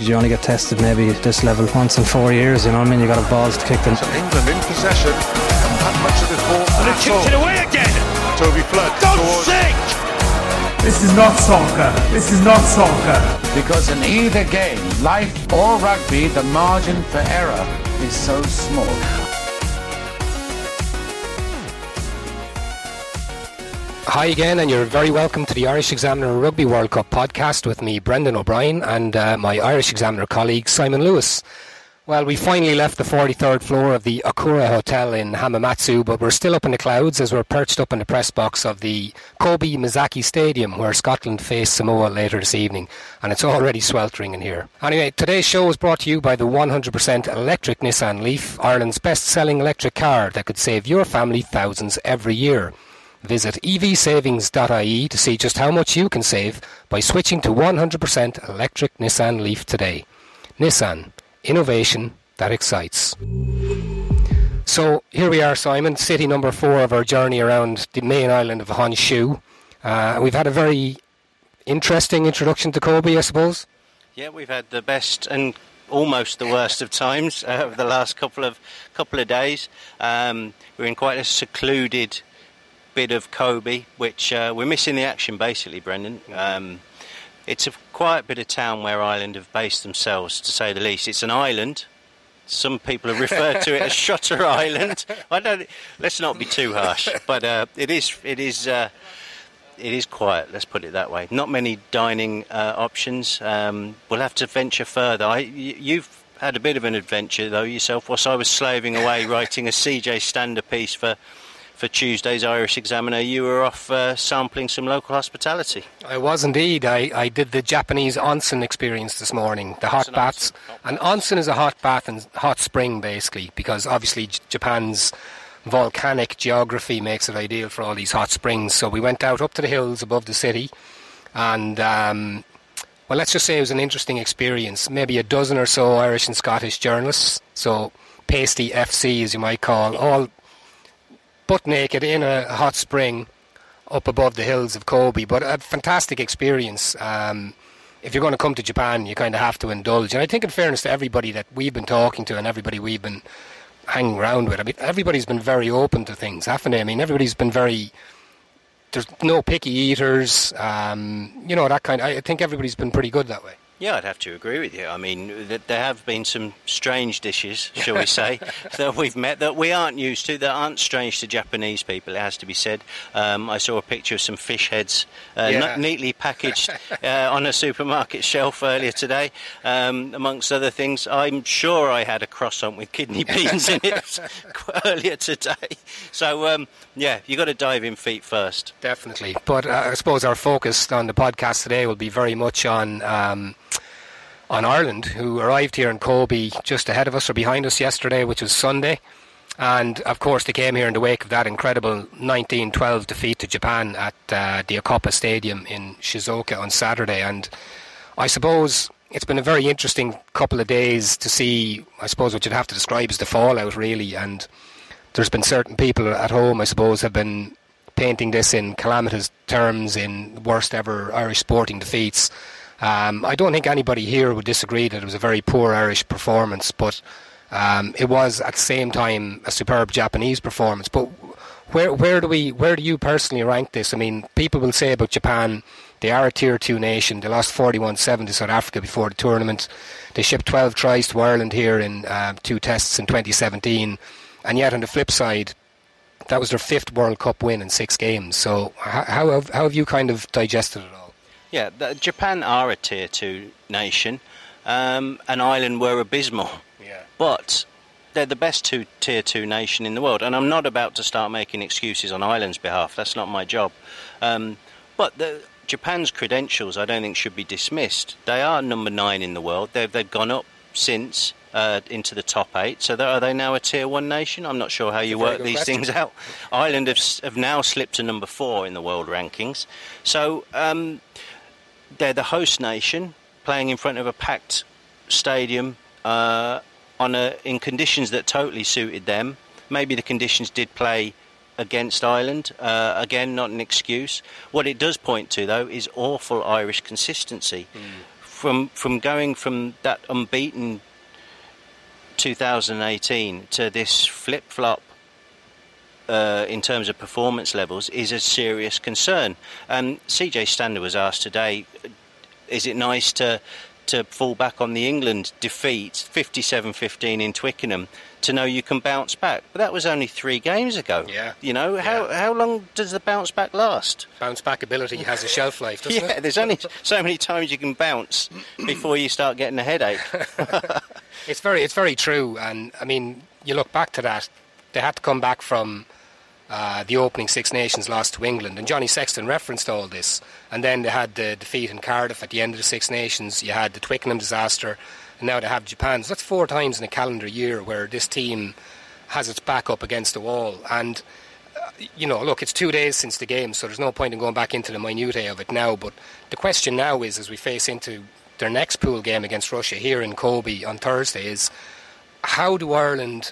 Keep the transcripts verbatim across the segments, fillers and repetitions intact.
you only get tested maybe at this level once in four years, you know what I mean? You got a balls to kick them. So England in possession, haven't had much of this ball. And it chips it away again! Toby Flood. Don't towards... sink! This is not soccer. This is not soccer. Because in either game, life or rugby, the margin for error is so small. Hi again, and you're very welcome to the Irish Examiner Rugby World Cup podcast with me, Brendan O'Brien, and uh, my Irish Examiner colleague, Simon Lewis. Well, we finally left the forty-third floor of the Okura Hotel in Hamamatsu, but we're still up in the clouds as we're perched up in the press box of the Kobe Mizaki Stadium, where Scotland face Samoa later this evening, and it's already sweltering in here. Anyway, today's show is brought to you by the one hundred percent electric Nissan Leaf, Ireland's best-selling electric car that could save your family thousands every year. Visit e v savings dot I E to see just how much you can save by switching to one hundred percent electric Nissan Leaf today. Nissan. Innovation that excites. So here we are, Simon, city number four of our journey around the main island of Honshu. Uh, we've had a very interesting introduction to Kobe, I suppose. Yeah, we've had the best and almost the worst of times uh, over the last couple of couple of days. Um, we're in quite a secluded bit of Kobe, which uh, we're missing the action basically, Brendan. Um, It's a quiet bit of town where Ireland have based themselves, to say the least. It's an island. Some people have referred to it as Shutter Island. I don't. Let's not be too harsh, but uh, it is. It is. Uh, it is quiet. Let's put it that way. Not many dining uh, options. Um, we'll have to venture further. I, you've had a bit of an adventure though yourself. Whilst I was slaving away writing a C J Stander piece for. For Tuesday's Irish Examiner, you were off uh, sampling some local hospitality. I was indeed. I, I did the Japanese onsen experience this morning, the hot baths. An onsen is a hot bath and hot spring, basically, because obviously J- Japan's volcanic geography makes it ideal for all these hot springs. So we went out up to the hills above the city, and um, well, let's just say it was an interesting experience. Maybe a dozen or so Irish and Scottish journalists, so pasty F C as you might call, all butt naked in a hot spring up above the hills of Kobe. But a fantastic experience. Um, if you're going to come to Japan, you kind of have to indulge. And I think in fairness to everybody that we've been talking to and everybody we've been hanging around with, I mean, everybody's been very open to things, haven't they? I mean, everybody's been very... There's no picky eaters, um, you know, that kind of... I think everybody's been pretty good that way. Yeah, I'd have to agree with you. I mean, th- there have been some strange dishes, shall we say, that we've met that we aren't used to, that aren't strange to Japanese people, it has to be said. Um, I saw a picture of some fish heads uh, yeah. n- neatly packaged uh, on a supermarket shelf earlier today, um, amongst other things. I'm sure I had a croissant with kidney beans in it earlier today. So, um, yeah, you've got to dive in feet first. Definitely. But uh, I suppose our focus on the podcast today will be very much on... Um, on Ireland, who arrived here in Kobe just ahead of us or behind us yesterday, which was Sunday. And, of course, they came here in the wake of that incredible nineteen twelve defeat to Japan at uh, the Okapa Stadium in Shizuoka on Saturday. And I suppose it's been a very interesting couple of days to see, I suppose, what you'd have to describe as the fallout, really. And there's been certain people at home, I suppose, have been painting this in calamitous terms, in worst ever Irish sporting defeats. Um, I don't think anybody here would disagree that it was a very poor Irish performance, but um, it was at the same time a superb Japanese performance. But where where do we where do you personally rank this? I mean, people will say about Japan, they are a tier two nation. They lost forty-one seven to South Africa before the tournament. They shipped twelve tries to Ireland here in uh, two tests in twenty seventeen, and yet on the flip side, that was their fifth World Cup win in six games. So how how have, how have you kind of digested it all? Yeah, the, Japan are a tier two nation, um, and Ireland were abysmal. Yeah. But they're the best two tier two nation in the world, and I'm not about to start making excuses on Ireland's behalf. That's not my job. Um, but the, Japan's credentials, I don't think, should be dismissed. They are number nine in the world. They've they've gone up since uh, into the top eight. So are they now a tier one nation? I'm not sure how you work these question. things out. Ireland have have now slipped to number four in the world rankings. So. Um, They're the host nation, playing in front of a packed stadium uh, on a, in conditions that totally suited them. Maybe the conditions did play against Ireland. Uh, again, not an excuse. What it does point to, though, is awful Irish consistency. Mm. from from going from that unbeaten two thousand eighteen to this flip-flop uh, in terms of performance levels is a serious concern. Um, C J Stander was asked today, is it nice to to fall back on the England defeat fifty-seven fifteen in Twickenham to know you can bounce back? But that was only three games ago. Yeah. You know, yeah. how how long does the bounce back last? Bounce back ability has a shelf life, doesn't yeah, it? There's only so many times you can bounce before you start getting a headache. It's very it's very true, and I mean, you look back to that, they had to come back from Uh, the opening Six Nations loss to England, and Johnny Sexton referenced all this, and then they had the defeat in Cardiff at the end of the Six Nations, you had the Twickenham disaster, and now they have Japan. So that's four times in a calendar year where this team has its back up against the wall. And uh, you know, look, it's two days since the game, so there's no point in going back into the minutiae of it now, but the question now is, as we face into their next pool game against Russia here in Kobe on Thursday, is how do Ireland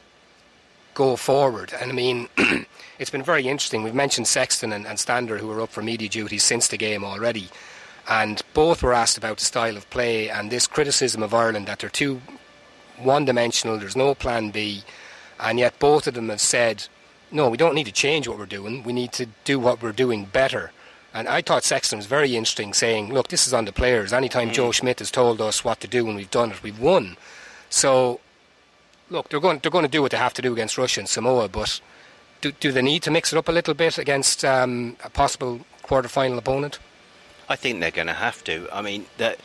go forward? And I mean, it's been very interesting. We've mentioned Sexton and, and Stander, who were up for media duties since the game already, and both were asked about the style of play and this criticism of Ireland that they're too one-dimensional, there's no plan B, and yet both of them have said, no, we don't need to change what we're doing, we need to do what we're doing better. And I thought Sexton was very interesting, saying, look, this is on the players. Anytime mm. Joe Schmidt has told us what to do and we've done it, we've won. So look, they're going they're going to do what they have to do against Russia and Samoa, but do, do they need to mix it up a little bit against um, a possible quarter-final opponent? I think they're going to have to. I mean, that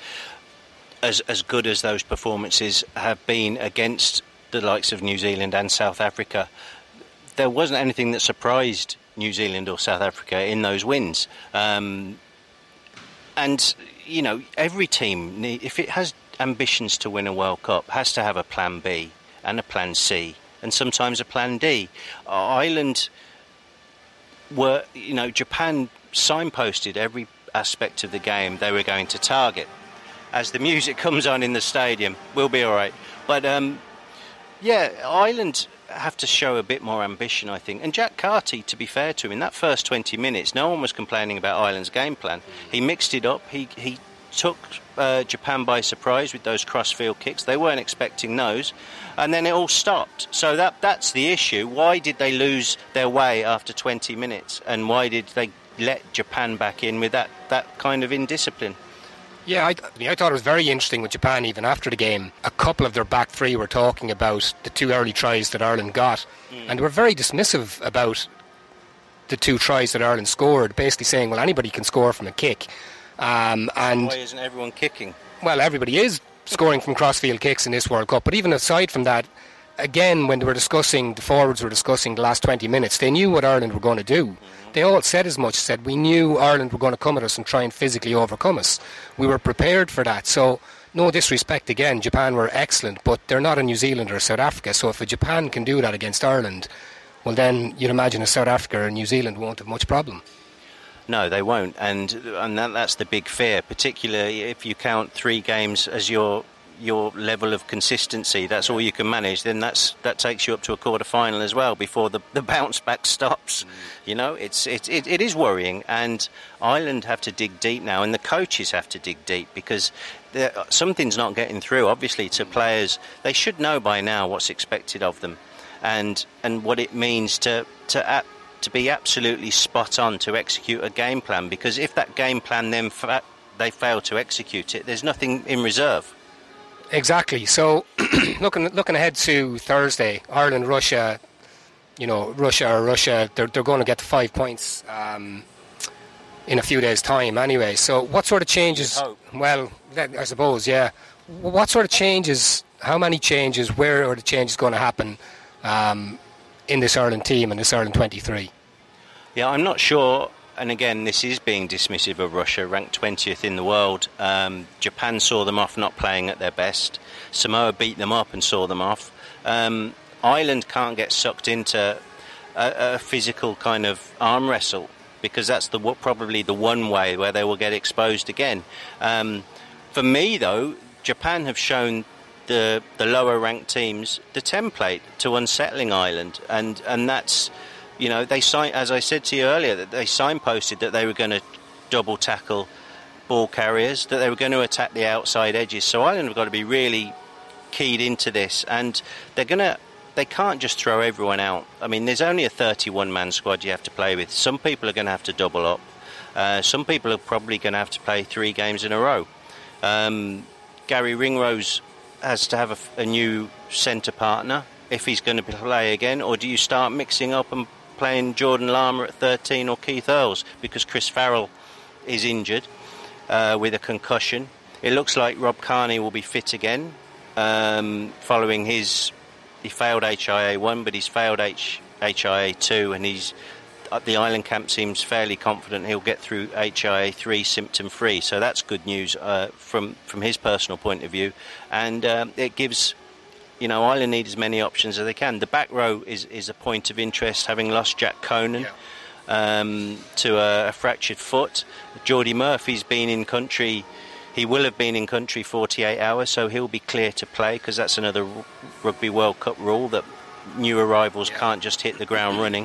as as good as those performances have been against the likes of New Zealand and South Africa, there wasn't anything that surprised New Zealand or South Africa in those wins. Um, and, you know, every team, if it has ambitions to win a World Cup, has to have a plan B and a plan C, and sometimes a plan D. Ireland were, you know, Japan signposted every aspect of the game they were going to target. As the music comes on in the stadium, we'll be all right. But, um, yeah, Ireland have to show a bit more ambition, I think. And Jack Carty, to be fair to him, in that first twenty minutes, no one was complaining about Ireland's game plan. He mixed it up. He, he took uh, Japan by surprise with those cross-field kicks. They weren't expecting those. And then it all stopped. So that that's the issue. Why did they lose their way after twenty minutes? And why did they let Japan back in with that, that kind of indiscipline? Yeah, I, I, mean, I thought it was very interesting with Japan, even after the game. A couple of their back three were talking about the two early tries that Ireland got. Mm. And they were very dismissive about the two tries that Ireland scored, basically saying, well, anybody can score from a kick. Um, and why isn't everyone kicking? Well, everybody is scoring from crossfield kicks in this World Cup. But even aside from that, again, when they were discussing, the forwards were discussing the last twenty minutes, they knew what Ireland were going to do. Mm-hmm. They all said as much, said, we knew Ireland were going to come at us and try and physically overcome us. We were prepared for that. So, no disrespect again, Japan were excellent, but they're not a New Zealand or a South Africa. So if a Japan can do that against Ireland, well then you'd imagine a South Africa or New Zealand won't have much problem. No, they won't, and and that, that's the big fear, particularly if you count three games as your your level of consistency. That's all you can manage. Then that's that takes you up to a quarter final as well before the, the bounce back stops. Mm. You know, it's it, it it is worrying, and Ireland have to dig deep now, and the coaches have to dig deep because something's not getting through. Obviously, to players, they should know by now what's expected of them, and and what it means to to. Ap- to be absolutely spot on to execute a game plan, because if that game plan then fa- they fail to execute it, there's nothing in reserve. Exactly. So looking looking ahead to Thursday, Ireland, Russia, you know, Russia or Russia, they're they're going to get the five points um, in a few days' time anyway. So what sort of changes? Well, I suppose, yeah. What sort of changes? How many changes? Where are the changes going to happen? Um, in this Ireland team and this Ireland twenty-three? Yeah, I'm not sure, and again, this is being dismissive of Russia, ranked twentieth in the world. Um, Japan saw them off not playing at their best. Samoa beat them up and saw them off. Um, Ireland can't get sucked into a, a physical kind of arm wrestle, because that's the probably the one way where they will get exposed again. Um, for me, though, Japan have shown the the lower ranked teams the template to unsettling Ireland, and and that's, you know, they sign, as I said to you earlier, that they signposted that they were going to double tackle ball carriers, that they were going to attack the outside edges. So Ireland have got to be really keyed into this, and they're going to. They can't just throw everyone out. I mean, there's only a thirty-one man squad you have to play with. Some people are going to have to double up. Uh, some people are probably going to have to play three games in a row. Um, Gary Ringrose has to have a, a new centre partner if he's going to play again, or do you start mixing up and playing Jordan Lama at thirteen or Keith Earls because Chris Farrell is injured uh, with a concussion? It looks like Rob Kearney will be fit again um, following his... He failed H I A one, but he's failed H, H I A two, and he's the Island camp seems fairly confident he'll get through H I A three symptom-free. So that's good news uh, from from his personal point of view, and um, it gives, you know, Ireland need as many options as they can. The back row is, is a point of interest, having lost Jack Conan yeah. um, to a, a fractured foot. Geordie Murphy's been in country. He will have been in country forty-eight hours, so he'll be clear to play, because that's another Rugby World Cup rule that new arrivals yeah. can't just hit the ground running.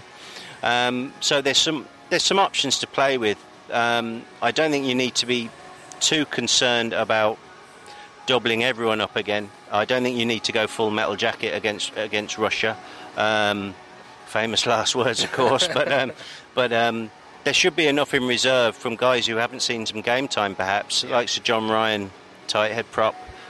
Um, so there's some there's some options to play with. Um, I don't think you need to be too concerned about doubling everyone up again. I don't think you need to go full metal jacket against against Russia. Um, famous last words, of course, but um, but. Um, There should be enough in reserve from guys who haven't seen some game time, perhaps, yeah. like Sir John Ryan, tight head prop.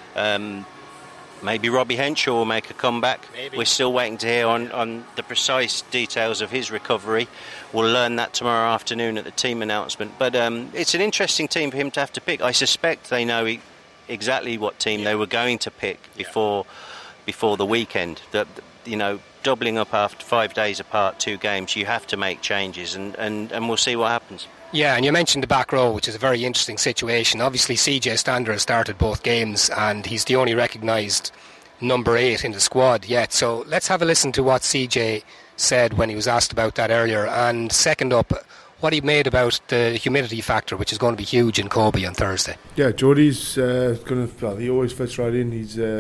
Um, maybe Robbie Henshaw will make a comeback. Maybe. We're still waiting to hear on, on the precise details of his recovery. We'll learn that tomorrow afternoon at the team announcement. But um, it's an interesting team for him to have to pick. I suspect they know he, exactly what team yeah. they were going to pick before yeah. before the weekend. That, you know, doubling up after five days apart, two games, you have to make changes, and, and, and we'll see what happens. Yeah, and you mentioned the back row, which is a very interesting situation. Obviously, C J Stander has started both games, and he's the only recognised number eight in the squad yet. So let's have a listen to what C J said when he was asked about that earlier, and second up, what he made about the humidity factor, which is going to be huge in Kobe on Thursday. Yeah, Geordie's uh, going to, well, he always fits right in. He's uh,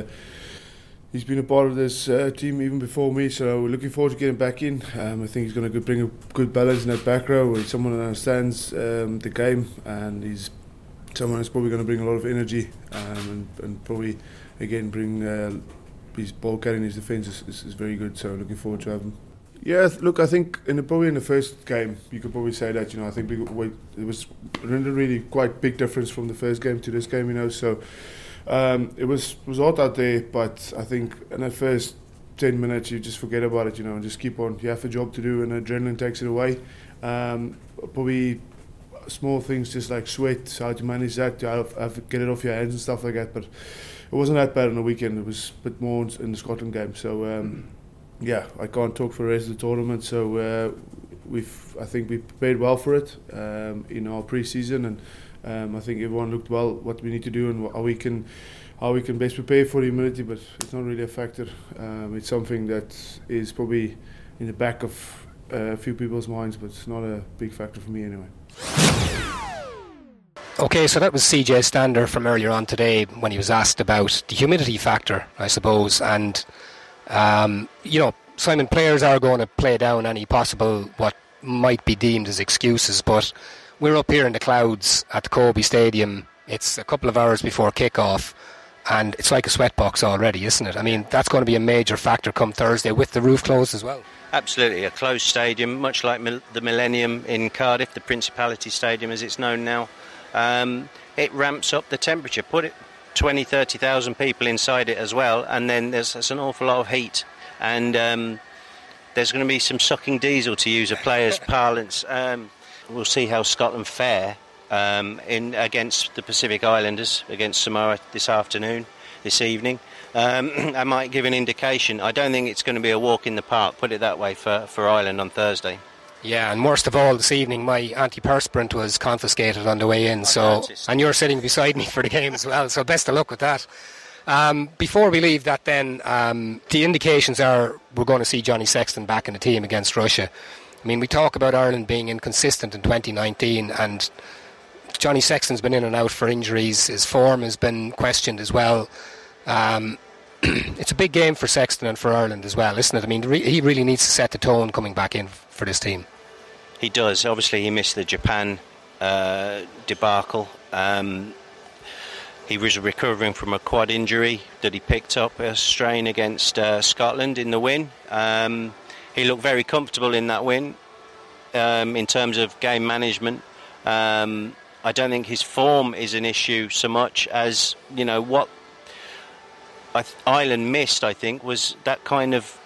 He's been a part of this uh, team even before me, so we're looking forward to getting back in. Um, I think he's going to bring a good balance in that back row. He's someone that understands um, the game, and he's someone that's probably going to bring a lot of energy um, and, and probably, again, bring uh, his ball carrying, his defence is, is, is very good, so looking forward to having him. Yeah, look, I think in the, probably in the first game, you could probably say that, you know, I think we, we, it was really, really quite big difference from the first game to this game, you know, so Um, it was was hot out there, but I think in the first ten minutes you just forget about it, you know, and just keep on. You have a job to do, and adrenaline takes it away. Um, probably small things just like sweat, how to manage that, to have, have to get it off your hands and stuff like that. But it wasn't that bad on the weekend. It was a bit more in the Scotland game. So um, yeah, I can't talk for the rest of the tournament. So uh, we've I think we prepared well for it um, in our pre-season, and Um, I think everyone looked well what we need to do and how we can how we can best prepare for the humidity, but it's not really a factor. Um, it's something that is probably in the back of uh, a few people's minds, but it's not a big factor for me anyway. Okay, so that was C J Stander from earlier on today when he was asked about the humidity factor, I suppose, and um, you know, Simon, players are going to play down any possible what might be deemed as excuses, but we're up here in the clouds at the Kobe Stadium. It's a couple of hours before kick-off, and it's like a sweatbox already, isn't it? I mean, that's going to be a major factor come Thursday with the roof closed as well. Absolutely, a closed stadium, much like the Millennium in Cardiff, the Principality Stadium as it's known now. Um, it ramps up the temperature. Put it twenty, thirty thousand people inside it as well, and then there's, there's an awful lot of heat. And um, there's going to be some sucking diesel, to use a player's parlance. Um, We'll see how Scotland fare um, in against the Pacific Islanders, against Samoa this afternoon, this evening. Um, I might give an indication. I don't think it's going to be a walk in the park, put it that way, for, for Ireland on Thursday. Yeah, and worst of all, this evening my antiperspirant was confiscated on the way in, so and you're sitting beside me for the game as well, so best of luck with that. Um, before we leave that then, um, the indications are we're going to see Johnny Sexton back in the team against Russia. I mean, we talk about Ireland being inconsistent in twenty nineteen, and Johnny Sexton's been in and out for injuries. His form has been questioned as well. Um, it's a big game for Sexton and for Ireland as well, isn't it? I mean, re- he really needs to set the tone coming back in for this team. He does. Obviously, he missed the Japan uh, debacle. Um, he was recovering from a quad injury that he picked up, a strain against uh, Scotland in the win. Um, he looked very comfortable in that win um, in terms of game management. Um, I don't think his form is an issue so much as, you know, what I th- Ireland missed, I think, was that kind of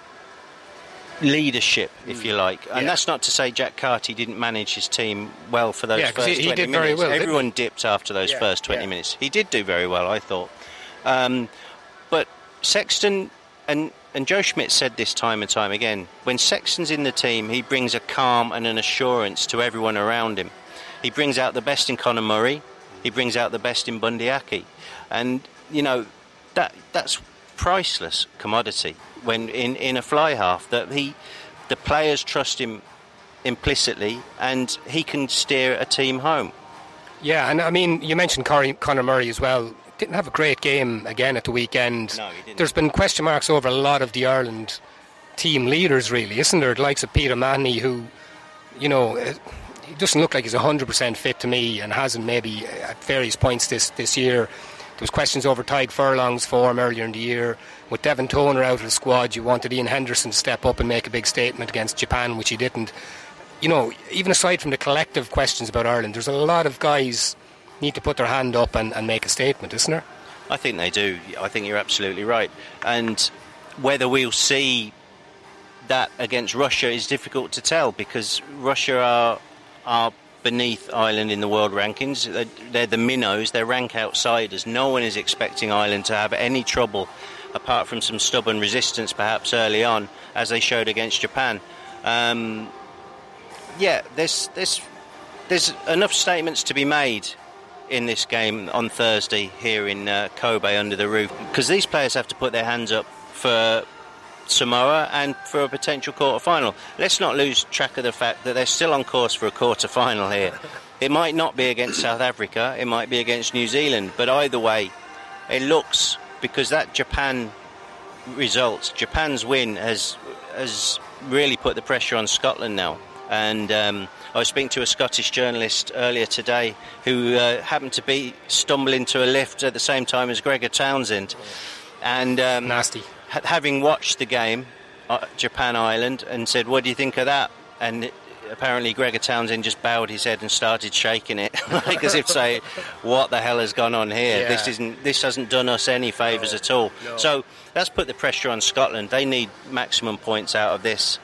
leadership, if you like. And yeah. that's not to say Jack Carty didn't manage his team well for those yeah, first he, he twenty did minutes. Very well, Everyone dipped after those yeah, first twenty yeah. minutes. He did do very well, I thought. Um, but Sexton, and, and Joe Schmidt said this time and time again, when Sexton's in the team, he brings a calm and an assurance to everyone around him. He brings out the best in Conor Murray. He brings out the best in Bundee Aki. And, you know, that that's priceless commodity when in, in a fly half, that he the players trust him implicitly and he can steer a team home. Yeah, and I mean, you mentioned Corey, Conor Murray as well. Didn't have a great game again at the weekend. No, he didn't. There's been question marks over a lot of the Ireland team leaders, really, isn't there? The likes of Peter Mahoney, who, you know, he doesn't look like he's one hundred percent fit to me, and hasn't maybe at various points this, this year. There was questions over Tadhg Furlong's form earlier in the year. With Devon Toner out of the squad, you wanted Ian Henderson to step up and make a big statement against Japan, which he didn't. You know, even aside from the collective questions about Ireland, there's a lot of guys need to put their hand up and, and make a statement, isn't there? I think they do. I think you're absolutely right. And whether we'll see that against Russia is difficult to tell, because Russia are are beneath Ireland in the world rankings. They're, they're the minnows, they're rank outsiders. No one is expecting Ireland to have any trouble, apart from some stubborn resistance perhaps early on, as they showed against Japan. Um, yeah, there's, there's, there's enough statements to be made in this game on Thursday here in uh, Kobe under the roof, because these players have to put their hands up for Samoa and for a potential quarter-final. Let's not lose track of the fact that they're still on course for a quarter-final here. It might not be against South Africa, it might be against New Zealand, but either way, it looks, because that Japan result, Japan's win has has really put the pressure on Scotland now. And um, I was speaking to a Scottish journalist earlier today who uh, happened to be stumble into a lift at the same time as Gregor Townsend. And um, nasty. Having watched the game, uh, Japan-Ireland, and said, what do you think of that? And it, apparently Gregor Townsend just bowed his head and started shaking it, like as if saying, what the hell has gone on here? Yeah. This isn't. This hasn't done us any favours no, at all. No. So that's put the pressure on Scotland. They need maximum points out of this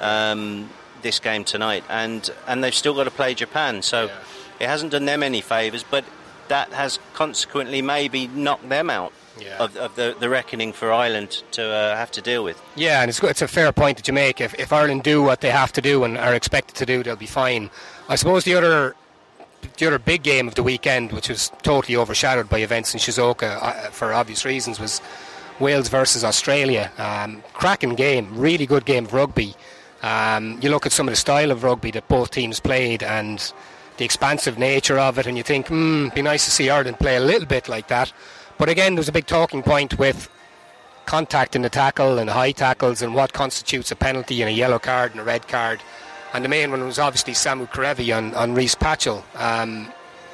um, this game tonight, and, and they've still got to play Japan. So yeah. It hasn't done them any favours, but that has consequently maybe knocked them out. Yeah. Of, of the, the reckoning for Ireland to uh, have to deal with. Yeah, and it's it's a fair point that you make. If, if Ireland do what they have to do and are expected to do, they'll be fine. I suppose the other the other big game of the weekend, which was totally overshadowed by events in Shizuoka uh, for obvious reasons, was Wales versus Australia. Um, cracking game, really good game of rugby. Um, you look at some of the style of rugby that both teams played and the expansive nature of it, and you think, hmm, it'd be nice to see Ireland play a little bit like that. But again, there's a big talking point with contact in the tackle and high tackles and what constitutes a penalty and a yellow card and a red card. And the main one was obviously Samu Kerevi on, on Rhys Patchell. Um,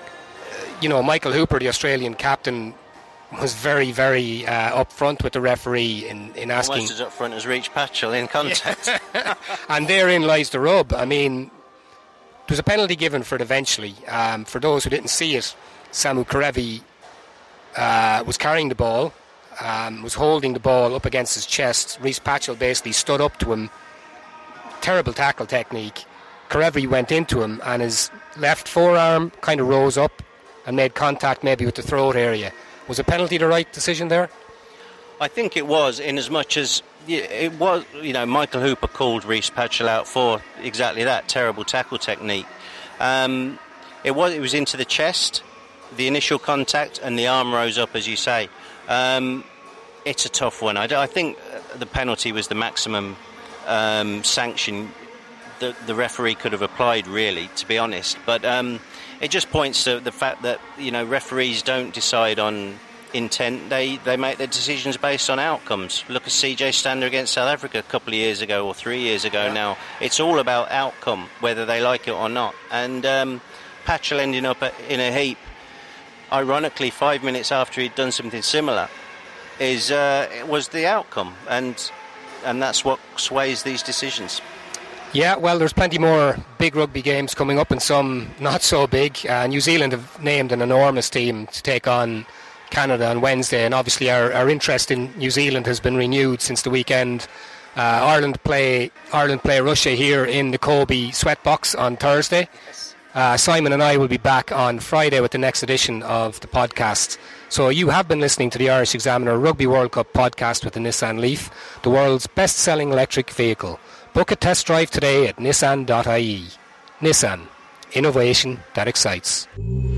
you know, Michael Hooper, the Australian captain, was very, very uh, upfront with the referee in, in asking... Almost as upfront as Rhys Patchell in contact. And therein lies the rub. I mean, there was a penalty given for it eventually. Um, for those who didn't see it, Samu Kerevi Uh, was carrying the ball, um, was holding the ball up against his chest. Rhys Patchell basically stood up to him. Terrible tackle technique. Kerevi went into him and his left forearm kind of rose up and made contact maybe with the throat area. Was a penalty the right decision there? I think it was, in as much as it was, you know, Michael Hooper called Rhys Patchell out for exactly that, terrible tackle technique. Um, it was it was into the chest, the initial contact, and the arm rose up, as you say. Um, it's a tough one. I, I think the penalty was the maximum um, sanction that the referee could have applied, really, to be honest. But um, it just points to the fact that, you know, referees don't decide on intent. They they make their decisions based on outcomes. Look at C J Stander against South Africa a couple of years ago, or three years ago yeah. now. It's all about outcome, whether they like it or not. And... Um, Patchell ending up in a heap, ironically five minutes after he'd done something similar, is uh, was the outcome, and and that's what sways these decisions. Yeah, well, there's plenty more big rugby games coming up and some not so big. Uh, New Zealand have named an enormous team to take on Canada on Wednesday, and obviously our, our interest in New Zealand has been renewed since the weekend. Uh, Ireland play Ireland play Russia here in the Kobe Sweatbox on Thursday. Uh, Simon and I will be back on Friday with the next edition of the podcast. So you have been listening to the Irish Examiner Rugby World Cup podcast with the Nissan Leaf, the world's best-selling electric vehicle. Book a test drive today at nissan dot I E. Nissan. Innovation that excites.